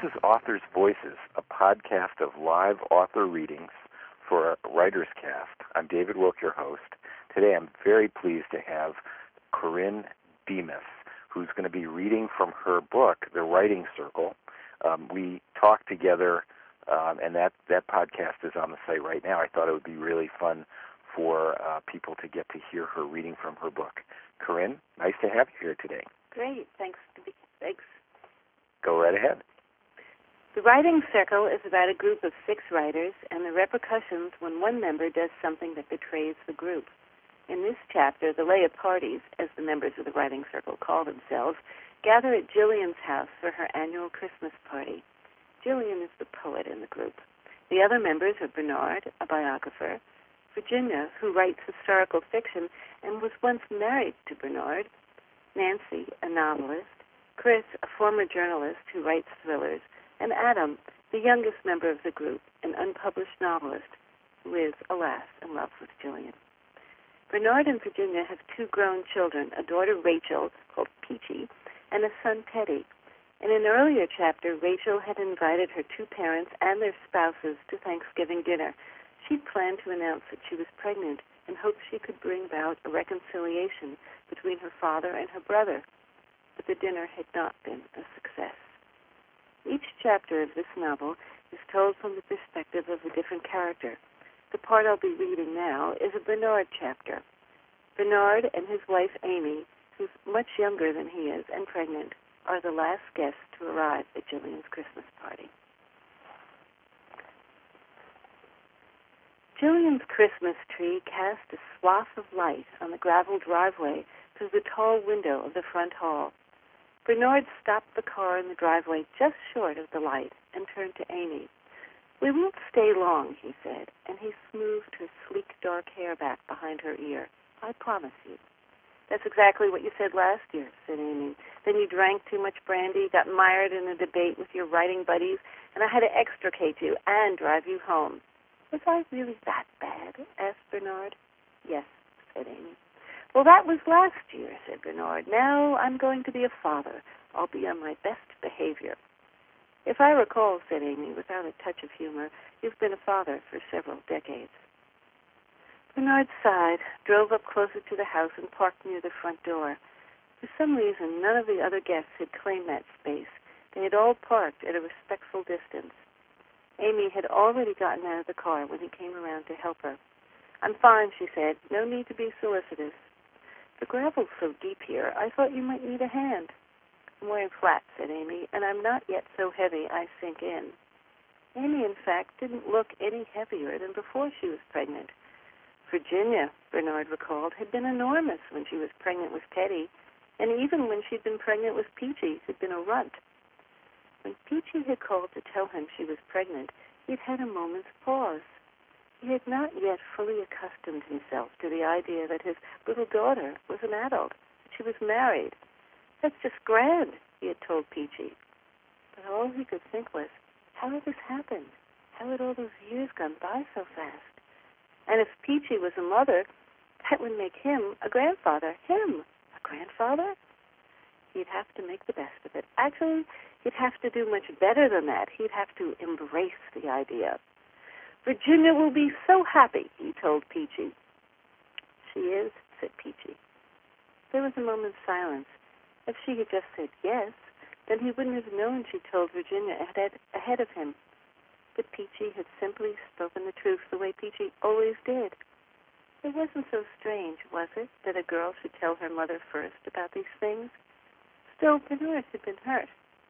is Authors' Voices, a podcast of live author readings for Writer's Cast. I'm David Wilk, your host. Today I'm very pleased to have Corinne Demas, who's going to be reading from her book, The Writing Circle. We talked together, and that podcast is on the site right now. I thought it would be really fun for people to get to hear her reading from her book. Corinne, nice to have you here today. Great. Thanks. Go right ahead. The Writing Circle is about a group of 6 writers and the repercussions when one member does something that betrays the group. In this chapter, the Leah parties, as the members of the Writing Circle call themselves, gather at Jillian's house for her annual Christmas party. Jillian is the poet in the group. The other members are Bernard, a biographer, Virginia, who writes historical fiction and was once married to Bernard, Nancy, a novelist, Chris, a former journalist who writes thrillers, and Adam, the youngest member of the group, an unpublished novelist who is, alas, in love with Jillian. Bernard and Virginia have 2 grown children, a daughter, Rachel, called Peachy, and a son, Teddy. In an earlier chapter, Rachel had invited her 2 parents and their spouses to Thanksgiving dinner. She'd planned to announce that she was pregnant and hoped she could bring about a reconciliation between her father and her brother. But the dinner had not been a success. Each chapter of this novel is told from the perspective of a different character. The part I'll be reading now is a Bernard chapter. Bernard and his wife Amy, who's much younger than he is and pregnant, are the last guests to arrive at Jillian's Christmas party. Jillian's Christmas tree cast a swath of light on the gravel driveway through the tall window of the front hall. Bernard stopped the car in the driveway just short of the light and turned to Amy. "We won't stay long," he said, and he smoothed her sleek dark hair back behind her ear. "I promise you." "That's exactly what you said last year," said Amy. "Then you drank too much brandy, got mired in a debate with your writing buddies, and I had to extricate you and drive you home." "Was I really that bad?" asked Bernard. "Yes," said Amy. "Well, that was last year," said Bernard. "Now I'm going to be a father. I'll be on my best behavior." "If I recall," said Amy, without a touch of humor, "you've been a father for several decades." Bernard sighed, drove up closer to the house, and parked near the front door. For some reason, none of the other guests had claimed that space. They had all parked at a respectful distance. Amy had already gotten out of the car when he came around to help her. "I'm fine," she said. "No need to be solicitous." "The gravel's so deep here, I thought you might need a hand." "I'm wearing flats," said Amy, "and I'm not yet so heavy I sink in." Amy, in fact, didn't look any heavier than before she was pregnant. Virginia, Bernard recalled, had been enormous when she was pregnant with Teddy, and even when she'd been pregnant with Peachy, who'd been a runt. When Peachy had called to tell him she was pregnant, he'd had a moment's pause. He had not yet fully accustomed himself to the idea that his little daughter was an adult, that she was married. "That's just grand," he had told Peachy. But all he could think was, how had this happened? How had all those years gone by so fast? And if Peachy was a mother, that would make him a grandfather. Him, a grandfather? He'd have to make the best of it. Actually, he'd have to do much better than that. He'd have to embrace the idea. "Virginia will be so happy," he told Peachy. "She is," said Peachy. There was a moment's silence. If she had just said yes, then he wouldn't have known she told Virginia ahead of him. But Peachy had simply spoken the truth the way Peachy always did. It wasn't so strange, was it, that a girl should tell her mother first about these things? Still, Bernard had been hurt.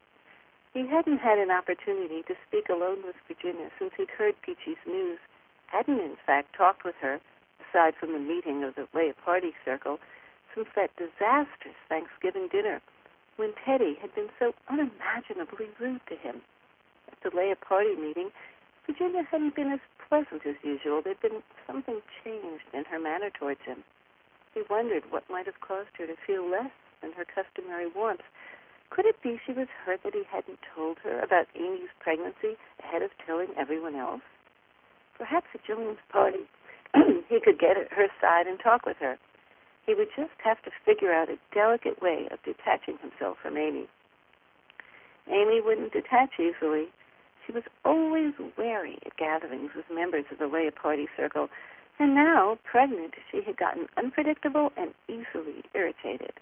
He hadn't had an opportunity to speak alone with Virginia since he'd heard Peachy's news, hadn't, in fact, talked with her, aside from the meeting of the Leah party circle, since that disastrous Thanksgiving dinner when Teddy had been so unimaginably rude to him. At the Leah party meeting, Virginia hadn't been as pleasant as usual. There'd been something changed in her manner towards him. He wondered what might have caused her to feel less than her customary warmth. Could it be she was hurt that he hadn't told her about Amy's pregnancy ahead of telling everyone else? Perhaps at Jillian's party he could get at her side and talk with her. He would just have to figure out a delicate way of detaching himself from Amy. Amy wouldn't detach easily. She was always wary at gatherings with members of the Leah party circle, and now, pregnant, she had gotten unpredictable and easily irritated.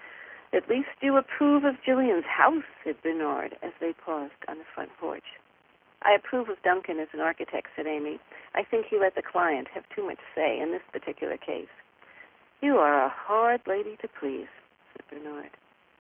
"At least you approve of Jillian's house," said Bernard as they paused on the front porch. "I approve of Duncan as an architect," said Amy. "I think he let the client have too much say in this particular case." "You are a hard lady to please," said Bernard.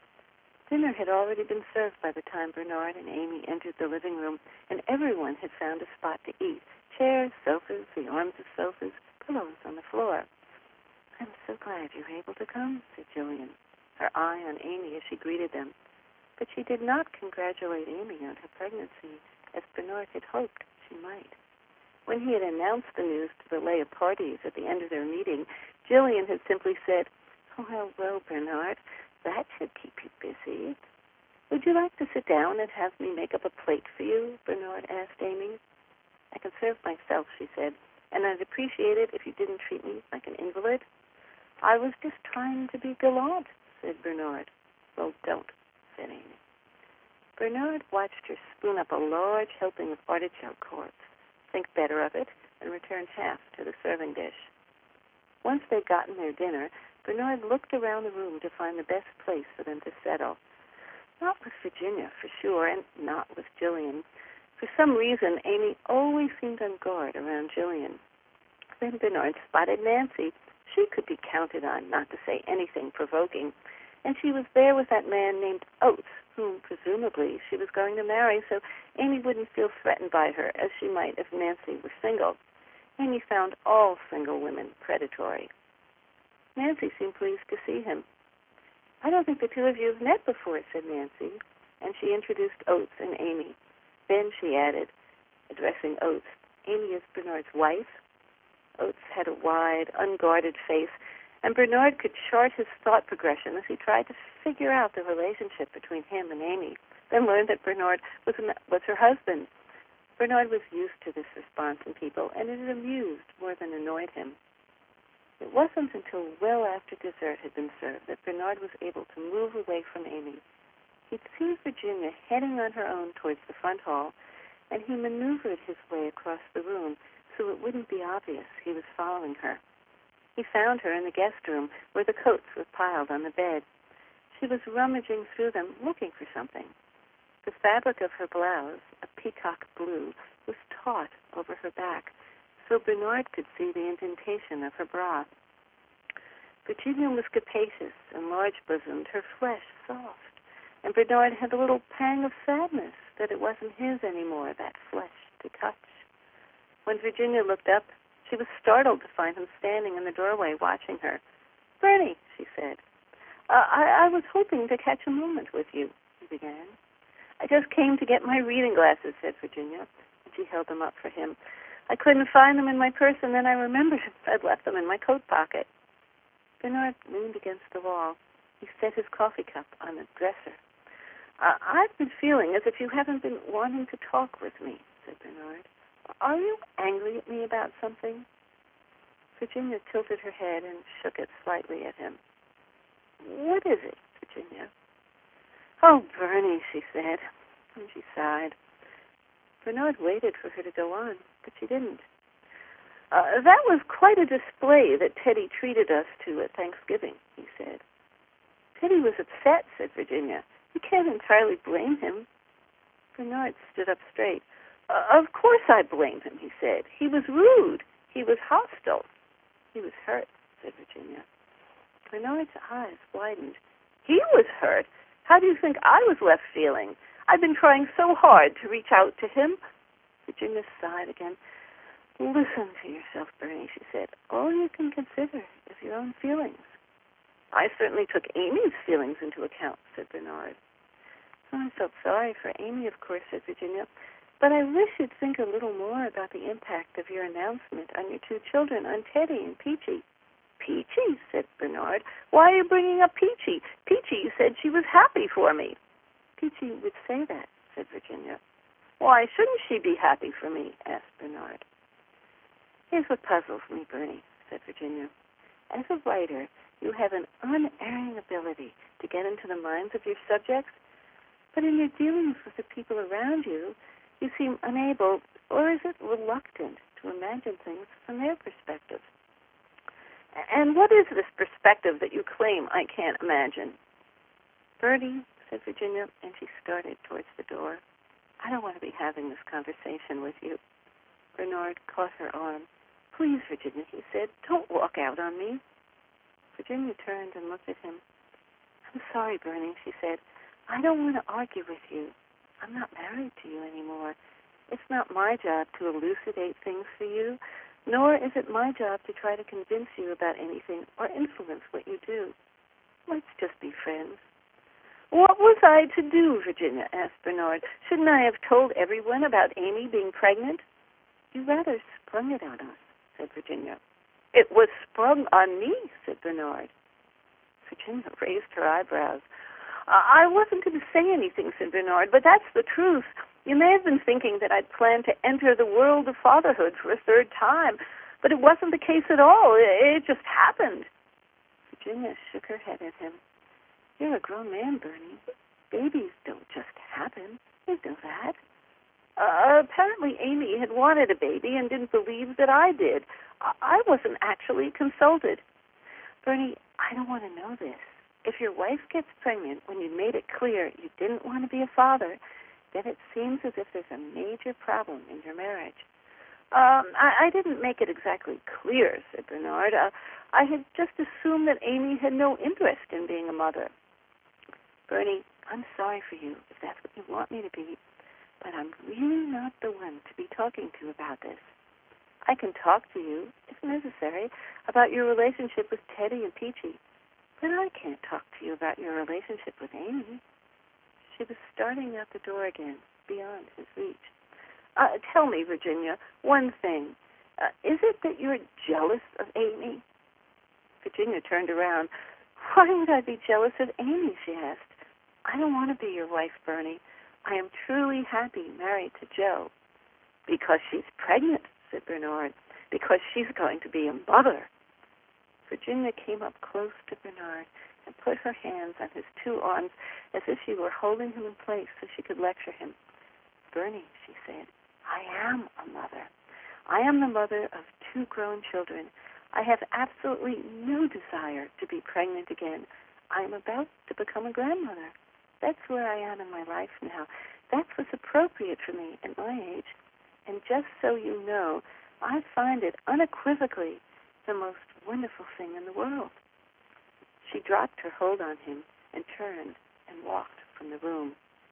Dinner had already been served by the time Bernard and Amy entered the living room, and everyone had found a spot to eat. Chairs, sofas, the arms of sofas, pillows on the floor. "I'm so glad you were able to come," said Jillian, her eye on Amy as she greeted them. But she did not congratulate Amy on her pregnancy, as Bernard had hoped she might. When he had announced the news to the Leah parties at the end of their meeting, Jillian had simply said, "Oh, well, Bernard, that should keep you busy." "Would you like to sit down and have me make up a plate for you?" Bernard asked Amy. "I can serve myself," she said, "and I'd appreciate it if you didn't treat me like an invalid." "I was just trying to be gallant," said Bernard. "Well, don't," said Amy. Bernard watched her spoon up a large helping of artichoke courts, think better of it, and return half to the serving dish. Once they'd gotten their dinner, Bernard looked around the room to find the best place for them to settle. Not with Virginia, for sure, and not with Jillian. For some reason, Amy always seemed on guard around Jillian. Then Bernard spotted Nancy. She could be counted on not to say anything provoking, and she was there with that man named Oates, whom presumably she was going to marry, so Amy wouldn't feel threatened by her as she might if Nancy were single. Amy found all single women predatory. Nancy seemed pleased to see him. "I don't think the two of you have met before," said Nancy, and she introduced Oates and Amy. Then she added, addressing Oates, "Amy is Bernard's wife." Oates had a wide, unguarded face, and Bernard could chart his thought progression as he tried to figure out the relationship between him and Amy, then learned that Bernard was her husband. Bernard was used to this response in people, and it amused more than annoyed him. It wasn't until well after dessert had been served that Bernard was able to move away from Amy. He'd seen Virginia heading on her own towards the front hall, and he maneuvered his way across the room so it wouldn't be obvious he was following her. He found her in the guest room where the coats were piled on the bed. She was rummaging through them, looking for something. The fabric of her blouse, a peacock blue, was taut over her back, so Bernard could see the indentation of her bra. Virginia was capacious and large-bosomed, her flesh soft, and Bernard had a little pang of sadness that it wasn't his anymore, that flesh to touch. When Virginia looked up, she was startled to find him standing in the doorway watching her. "Bernie," she said, I was hoping to catch a moment with you," he began. "I just came to get my reading glasses," said Virginia, and she held them up for him. "I couldn't find them in my purse, and then I remembered I'd left them in my coat pocket." Bernard leaned against the wall. He set his coffee cup on the dresser. "I've been feeling as if you haven't been wanting to talk with me," said Bernard. "Are you angry at me about something?" Virginia tilted her head and shook it slightly at him. "What is it, Virginia?" "Oh, Bernie," she said, and she sighed. Bernard waited for her to go on, but she didn't. That was quite a display that Teddy treated us to at Thanksgiving," he said. "Teddy was upset," said Virginia. "You can't entirely blame him." Bernard stood up straight. "Of course I blame him," he said. "He was rude. He was hostile." "He was hurt," said Virginia. Bernard's eyes widened. "He was hurt? How do you think I was left feeling? I've been trying so hard to reach out to him." Virginia sighed again. "Listen to yourself, Bernie," she said. "All you can consider is your own feelings." "I certainly took Amy's feelings into account," said Bernard. "I felt sorry for Amy, of course," said Virginia. "But I wish you'd think a little more about the impact of your announcement on your two children, on Teddy and Peachy." "Peachy?" said Bernard. "Why are you bringing up Peachy? Peachy said she was happy for me." "Peachy would say that," said Virginia. "Why shouldn't she be happy for me?" asked Bernard. "Here's what puzzles me, Bernie," said Virginia. "As a writer, you have an unerring ability to get into the minds of your subjects, But in your dealings with the people around you, you seem unable, or is it reluctant, to imagine things from their perspective. And what is this perspective that you claim I can't imagine? Bertie, said Virginia, and she started towards the door. I don't want to be having this conversation with you. Bernard caught her arm. Please, Virginia, he said, don't walk out on me. Virginia turned and looked at him. I'm sorry, Bernie, she said. I don't want to argue with you. I'm not married to you anymore. It's not my job to elucidate things for you, nor is it my job to try to convince you about anything or influence what you do. Let's just be friends. What was I to do, Virginia? Asked Bernard. Shouldn't I have told everyone about Amy being pregnant? You rather sprung it on us, said Virginia. It was sprung on me, said Bernard. Virginia raised her eyebrows. I wasn't going to say anything, said Bernard, but that's the truth. You may have been thinking that I'd planned to enter the world of fatherhood for a third time, but it wasn't the case at all. It just happened. Virginia shook her head at him. You're a grown man, Bernie. Babies don't just happen. You know that. Apparently Amy had wanted a baby and didn't believe that I did. I wasn't actually consulted. Bernie, I don't want to know this. If your wife gets pregnant when you made it clear you didn't want to be a father, then it seems as if there's a major problem in your marriage. I didn't make it exactly clear, said Bernard. I had just assumed that Amy had no interest in being a mother. Bernie, I'm sorry for you, if that's what you want me to be, but I'm really not the one to be talking to about this. I can talk to you, if necessary, about your relationship with Teddy and Peachy, but I can't talk to you about your relationship with Amy. She was starting out the door again, beyond his reach. Tell me, Virginia, one thing. Is it that you're jealous of Amy? Virginia turned around. Why would I be jealous of Amy, she asked. I don't want to be your wife, Bernie. I am truly happy married to Joe. Because she's pregnant, said Bernard. Because she's going to be a mother. Virginia came up close to Bernard and put her hands on his two arms as if she were holding him in place so she could lecture him. Bernie, she said, I am a mother. I am the mother of 2 grown children. I have absolutely no desire to be pregnant again. I am about to become a grandmother. That's where I am in my life now. That's what's appropriate for me at my age. And just so you know, I find it unequivocally the most wonderful thing in the world. She dropped her hold on him and turned and walked from the room.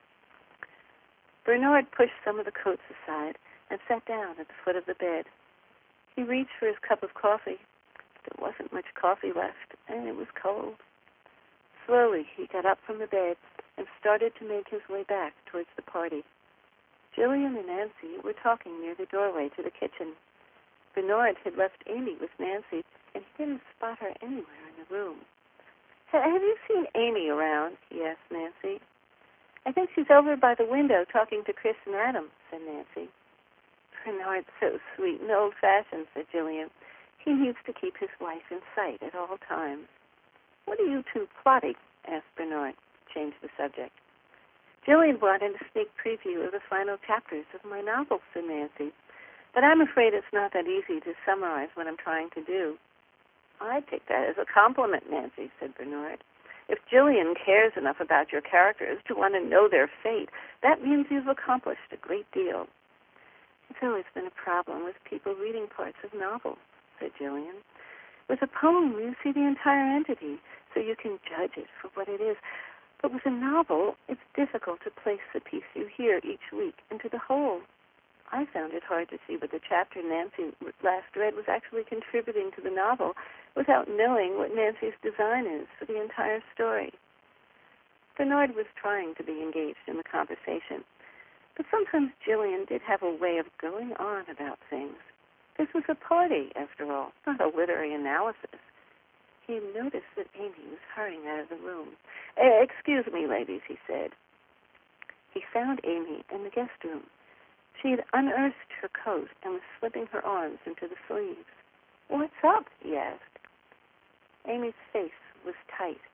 Bernard pushed some of the coats aside and sat down at the foot of the bed. He reached for his cup of coffee. There wasn't much coffee left, and it was cold. Slowly, he got up from the bed and started to make his way back towards the party. Jillian and Nancy were talking near the doorway to the kitchen. Bernard had left Amy with Nancy, and he didn't spot her anywhere in the room. Have you seen Amy around? He asked Nancy. I think she's over by the window talking to Chris and Adam, said Nancy. Bernard's so sweet and old-fashioned, said Jillian. He needs to keep his wife in sight at all times. What are you two plotting? Asked Bernard. Changed the subject. Jillian wanted a sneak preview of the final chapters of my novel, said Nancy. But I'm afraid it's not that easy to summarize what I'm trying to do. I take that as a compliment, Nancy, said Bernard. If Jillian cares enough about your characters to want to know their fate, that means you've accomplished a great deal. It's always been a problem with people reading parts of novels, said Jillian. With a poem, you see the entire entity, so you can judge it for what it is. But with a novel, it's difficult to place the piece you hear each week into the whole. I found it hard to see what the chapter Nancy last read was actually contributing to the novel without knowing what Nancy's design is for the entire story. Bernard was trying to be engaged in the conversation, but sometimes Jillian did have a way of going on about things. This was a party, after all, not a literary analysis. He noticed that Amy was hurrying out of the room. Excuse me, ladies, he said. He found Amy in the guest room. She had unearthed her coat and was slipping her arms into the sleeves. What's up? He asked. Amy's face was tight.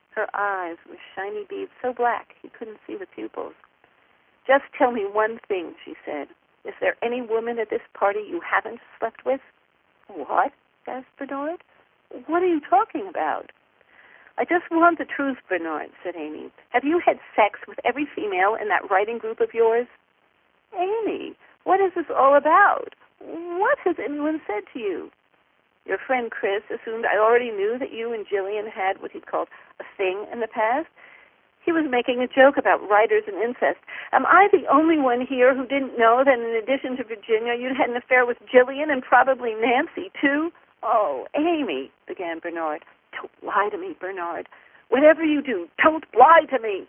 Her eyes were shiny beads, so black he couldn't see the pupils. "Just tell me one thing," she said. "Is there any woman at this party you haven't slept with?" "What?" asked Bernard. "What are you talking about?" "I just want the truth, Bernard," said Amy. "Have you had sex with every female in that writing group of yours?" "Amy, what is this all about? What has anyone said to you?" "Your friend Chris assumed I already knew that you and Jillian had what he called a thing in the past. He was making a joke about writers and incest. Am I the only one here who didn't know that in addition to Virginia, you'd had an affair with Jillian and probably Nancy, too?" "Oh, Amy," began Bernard. "Don't lie to me, Bernard. Whatever you do, don't lie to me."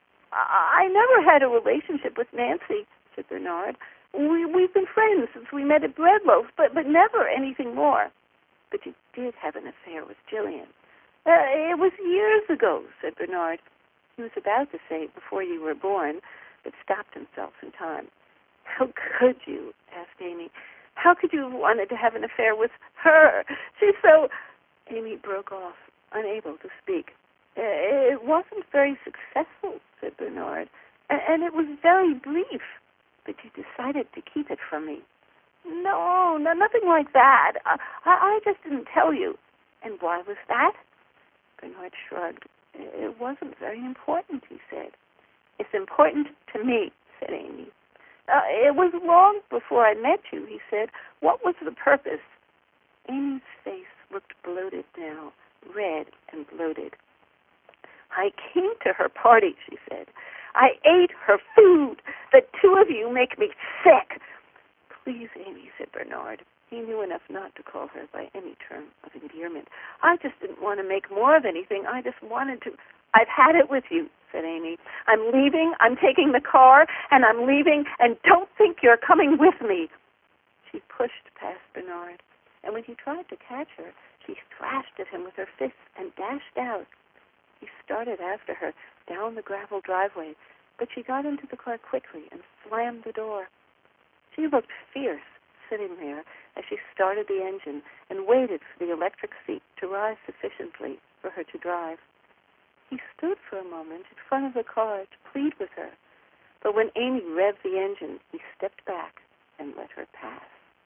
I never had a relationship with Nancy," said Bernard. We've been friends since we met at Breadloaf, but never anything more." "But you did have an affair with Jillian." It was years ago," said Bernard. He was about to say before you were born, but stopped himself in time. "How could you?" asked Amy. "How could you have wanted to have an affair with her? She's so—" Amy broke off, unable to speak. "It wasn't very successful," said Bernard, "and it was very brief. But you decided to keep it from me." No, nothing like that. I just didn't tell you." "And why was that?" Bernard shrugged. "It wasn't very important," he said. "It's important to me," said Amy. It was long before I met you," he said. "What was the purpose?" Amy's face looked bloated now, red and bloated. "I came to her party," she said. "I ate her food. The two of you make me sick." "Please, Amy," said Bernard. He knew enough not to call her by any term of endearment. "I just didn't want to make more of anything. I just wanted to—" "I've had it with you," said Amy. "I'm leaving. I'm taking the car, and I'm leaving, and don't think you're coming with me." She pushed past Bernard, and when he tried to catch her, she thrashed at him with her fists and dashed out. He started after her down the gravel driveway, but she got into the car quickly and slammed the door. She looked fierce, sitting there as she started the engine and waited for the electric seat to rise sufficiently for her to drive. He stood for a moment in front of the car to plead with her, but when Amy revved the engine, he stepped back and let her pass.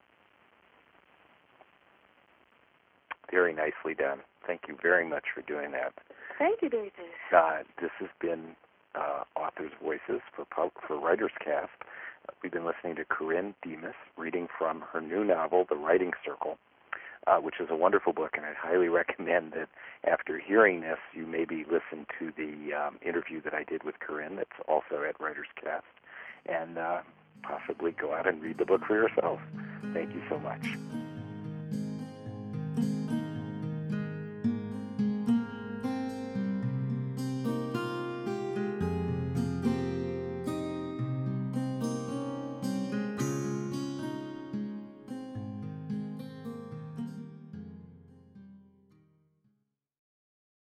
Very nicely done. Thank you very much for doing that. Thank you, David. This has been Authors' Voices for Writers Cast. We've been listening to Corinne Demas reading from her new novel, The Writing Circle, which is a wonderful book, and I'd highly recommend that after hearing this, you maybe listen to the interview that I did with Corinne that's also at Writers Cast, and possibly go out and read the book for yourself. Thank you so much.